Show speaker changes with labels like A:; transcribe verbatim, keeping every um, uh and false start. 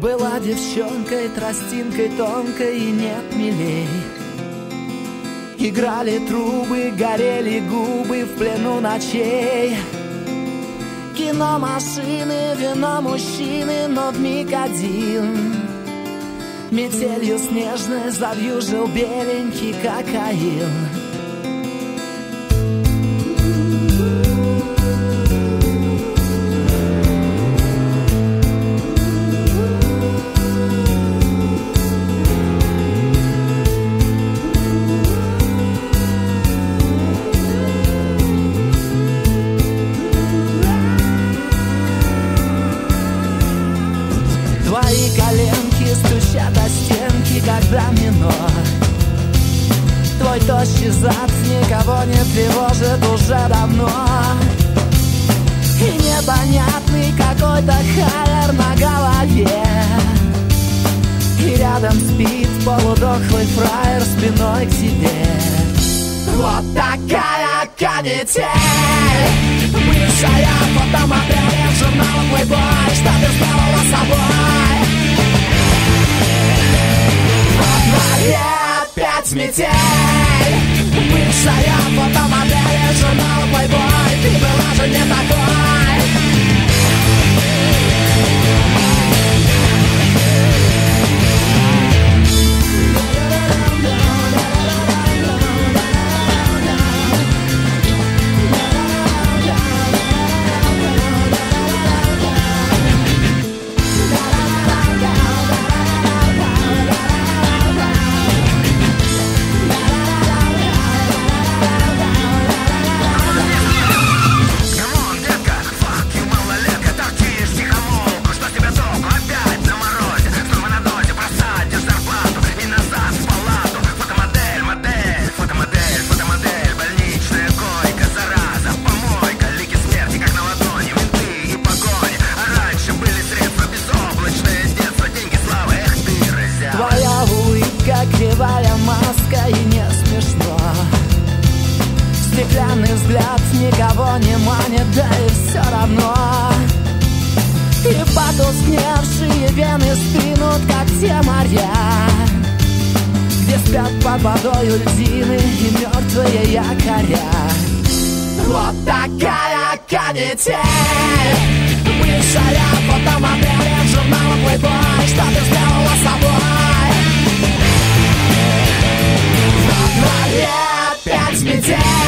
A: Была девчонкой, тростинкой тонкой и нет милей. Играли трубы, горели губы в плену ночей. Кино, машины, вино, мужчины, но вмиг один. Метелью снежной завьюжил беленький кокаин. Твои коленки стучат о стенки, когда минор. Твой тощий зад никого не тревожит уже давно. И непонятный какой-то хайер на голове. И рядом спит полудохлый фраер спиной к тебе. Вот такая канитель. Бывшая фотомодель в журнала Playboy. Что ты сделала с собой? Во дворе опять метель. Бывшая фотомодель в журнала Playboy. Ты была же не такой. Кривая маска и не смешно. Стеклянный взгляд никого не манит, да и все равно. И потускневшие вены стынут, как те моря, где спят под водою льдины и мертвые якоря. Вот такая канитель. Бывшая фотомодель в журнала Playboy. Что ты сделала с собой? Во дворе опять метель.